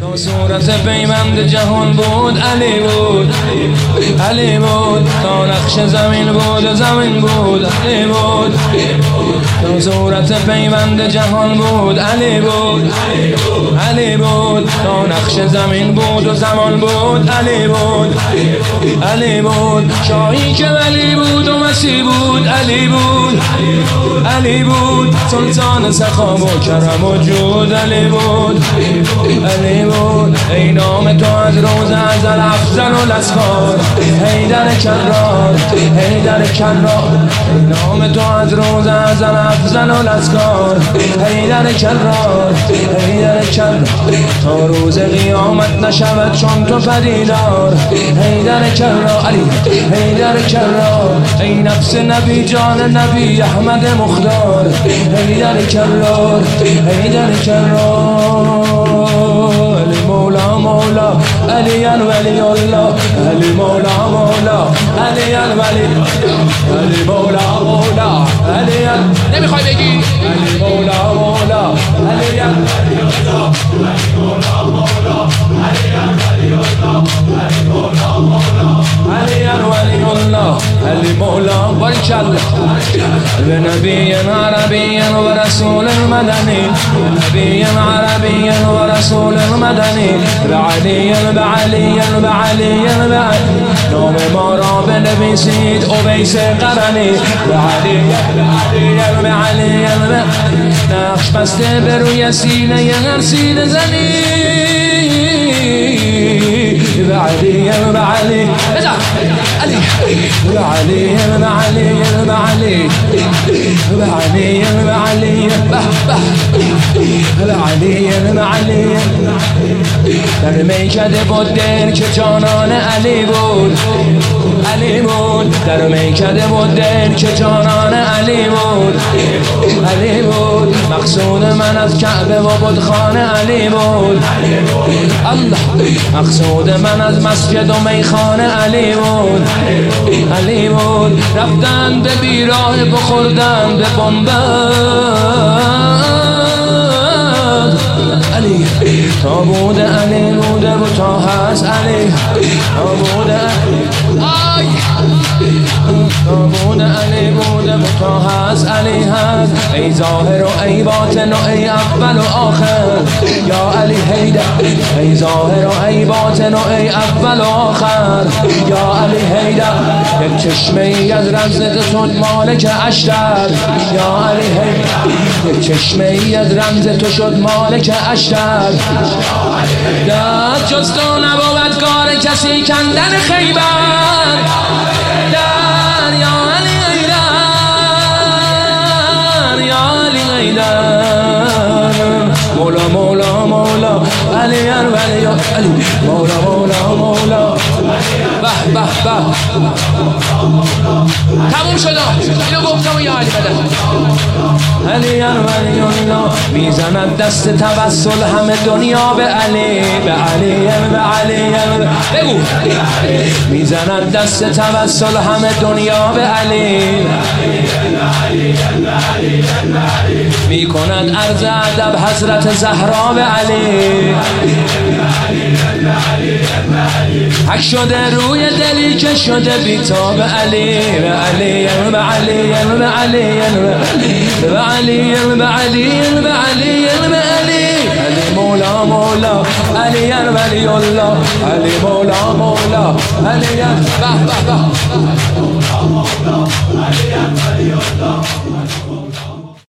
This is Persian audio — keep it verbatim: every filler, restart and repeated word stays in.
تا صورت پیوند جهان بود علی بود، علی بود. تا نقش زمین بود زمین بود، علی بود. تا صورت پیوند جهان بود علی بود، علی بود. تا نقش زمین بود و زمان بود علی بود، علی بود. شاهی که ولی بود و مسیح بود علی بود، علی بود. سلطان سخا و کرم و جود علی بود، علی بود. ای نام تو از روز ازل افضل الاسفار، حیدر کرار، حیدر کرار. ای نام تو از روز ازل افضل الاسفار، حیدر کرار، حیدر کرار. تا روز قیامت نشود چون تو پدیدار، حیدر کرار، علی حیدر کرار. ای نفس نبی جان نبی احمد مختار، حیدر کرار، حیدر کرار. علی مولا مولا علی ولی الله، علی مولا مولا علی ولی، علی مولا مولا علی. نمیخوای بگی علی مولا مولا علی ولی الله، علی مولا مولا علی ولی الله، علی مولا مولا علی ولی الله، علی مولا. بارکالله. به نبی عربی و رسول مدنی، نبی عربی و رسول مدنی. به علی به علی به علی به علی. نام ما را بنویسید اویس قرنی. به علی به علی به علی. نقش بسته به روی سینه هر سینه زنی. به علی به علی علی، به علی به علی به علی، به علی به علی به به علی به علی. در میکده بود دل که جانان علی بود، علی بود. در میکده بود دل که جانان علی بود، علی بود. مقصود من از کعبه و بتخانه علی بود، الله. مقصود من از مسجد و میخانه علی بود، علی بود. رفتن به بیراه بخوردن به بنبست علی. تا بوده علی بوده و تا هست علی، تا بوده علی، آی تا بوده علی بوده و تا هست علی هست. ای ظاهر و ای باطن و ای اول و آخر یا علی حیدر. ای ظاهر و ای باطن و ای اول و آخر یا علی حیدر. یک چشمه ای از رمزت تو مالک اشتر یا علی حیدر. یک چشمه ای از رمز تو شد مالک اشتر. داد جز تو نبود کار کسی کندن خیبر. در یا علی حیدر، یا علی حیدر. مولا مولا مولا علی ولی علی، مولا مولا مولا. به به به تموم شد. اینو گفتم یا علی بده. علی ولی الله. میزند دست توسل همه دنیا به علی، به علی به علی. بگو میزند دست توسل همه دنیا به علی، میکند عرض ادب حضرت زهرا به علی. حک شده روی دلی که شده بیتاب علی، به علی به علی به علی به علی به علی به علی به علی. علی مولا مولا علی ولی الله، علی مولا مولا علی به به به.